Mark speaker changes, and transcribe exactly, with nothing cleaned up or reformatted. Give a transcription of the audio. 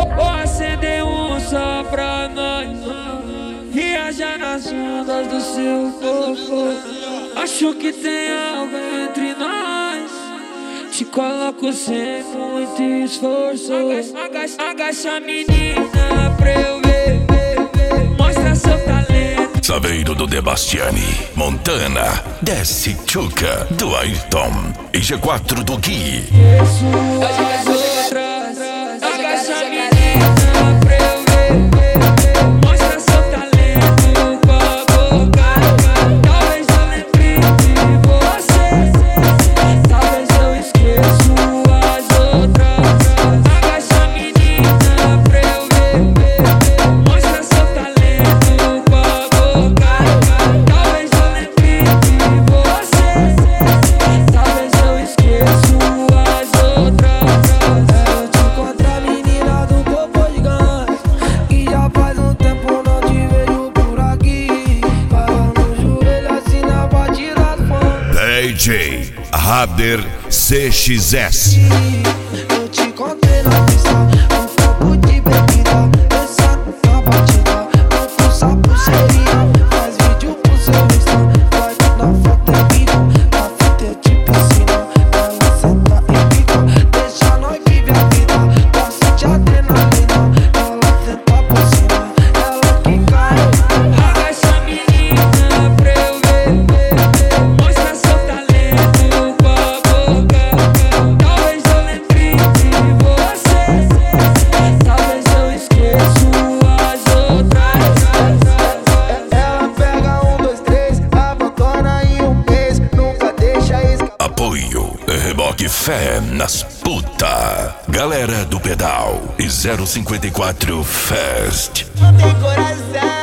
Speaker 1: Vou acender um só pra nós viajar nas ondas do seu corpo. Acho que tem algo entre nós. Te coloco sem muito esforço. Agacha, agacha menina pra eu ver. Mostra seu talento.
Speaker 2: Saveiro do Debastiani, Montana, Desce Chuca, do Ayrton e G quatro do Gui.
Speaker 1: Agacha menina pra eu ver. Mostra seu talento com a boca. Talvez eu lembre de você. Talvez eu esqueço as outras. Agacha menina pra eu ver. Mostra seu talento com a boca. Talvez eu lembre de você. Talvez eu esqueço as outras.
Speaker 3: Eu te encontro a menina do corpo gigante, que já faz um tempo não te vejo por aqui. Fala no joelho assim na batida do funk.
Speaker 2: D J Rader C X S.
Speaker 3: Eu te encontrei na pista, um copo de bebida, dançando na batida, não fuça pulseirinha, faz vídeo pro seu Insta, vai na foto é bico, na fita eu te piscina, ela senta e fica, deixa nós viver a vida, gosta de adrenalina, ela tenta por cima, ela que cai.
Speaker 1: Agacha menina pra eu ver. Mostra seu talento com a boca. Talvez eu lembre de você. Talvez eu esqueço as outras.
Speaker 3: Ela pega um, dois, três, abandona em um mês, nunca deixa escapar.
Speaker 2: Apoio Reboque Fé nas puta. Galera do Pedal e zero cinquenta e quatro Fest.
Speaker 3: Não tem coração.